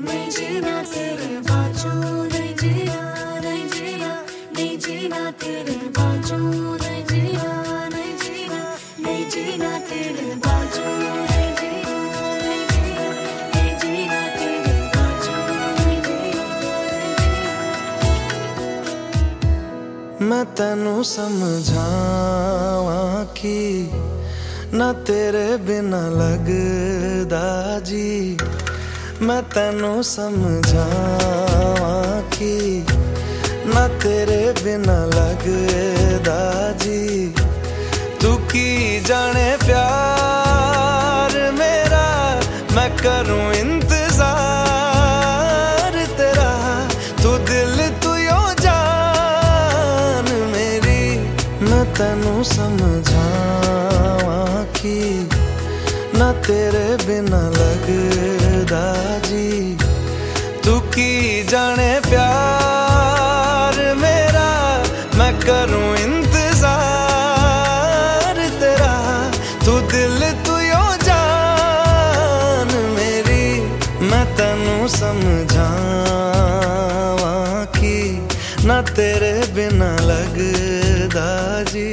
नहीं जीना तेरे बाजू, नहीं जीना, नहीं जीना, नहीं जीना तेरे बाजू, नहीं जीना, नहीं जीना, नहीं जीना तेरे बाजू, नहीं जीना, नहीं जीना, नहीं जीना तेरे बाजू, नहीं जीना, नहीं जीना। मैं तैनू समझावां कि ना तेरे बिना लगदा जी। मैं तैनू समझावां कि ना तेरे बिना लगदा जी। तू की जाने प्यार मेरा, मैं करूं इंतजार तेरा। तू दिल तू यो जान मेरी। मैं तैनू समझावां कि ना तेरे बिना लगदा जी। तू की जाने प्यार मेरा, मैं करूं इंतजार तेरा। तू दिल तू यो जान मेरी। मैं तैनू समझावां कि ना तेरे बिना लगदा जी।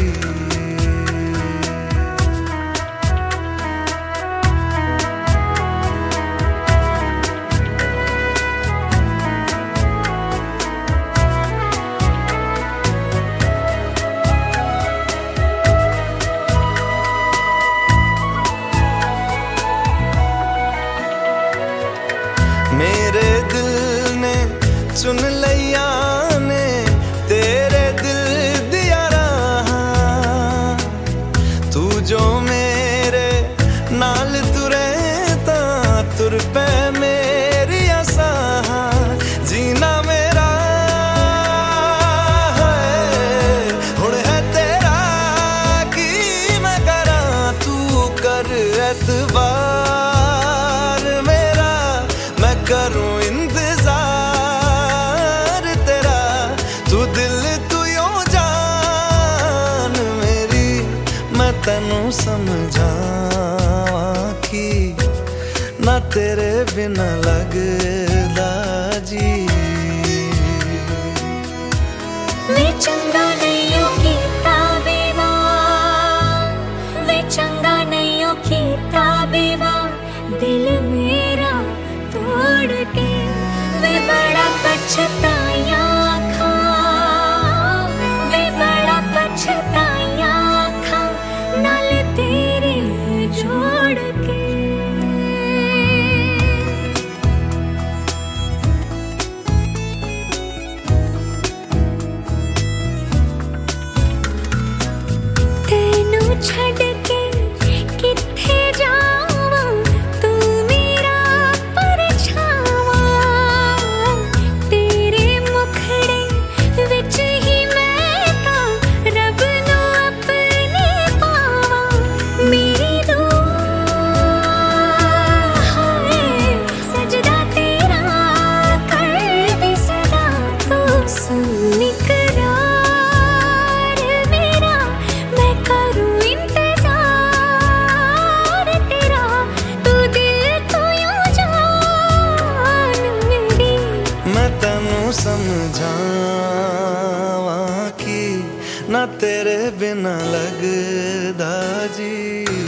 मेरे दिल ने चुन लिया ने तेरे दिल दिया राह। तू जो मेरे नाल तुरे ता तुर पे मेरी आसा। जीना मेरा है हुण है तेरा की मैं करा। तू कर एतबार मेरा, मैं करूं इंतजार तेरा। तू दिल तू यो जान मेरी। मैं तैनू समझावां कि ना तेरे बिना लगदा जी। वे चंगा नहीं हो कीता बेवार, वे चंगा नहीं हो कीता बेवार। दिल मेरा तोड़ के वे बड़ा पछताया खा, वे बड़ा पछताया खा नाल तेरे जोड़ के। तेनू छड़ के किथे जावां, तू मेरा परछावा। तेरे मुखड़े विच ही मैं तां रब नू अपने पावां। मेरी दुआ है सजदा तेरा कर दे सदा। तू सुन इकरार मेरा, मैं करूं इंतजार तेरा। तू दिल तू यो जान मेरी। मैं तैनू समझावां कि ना तेरे बिना लगदा जी।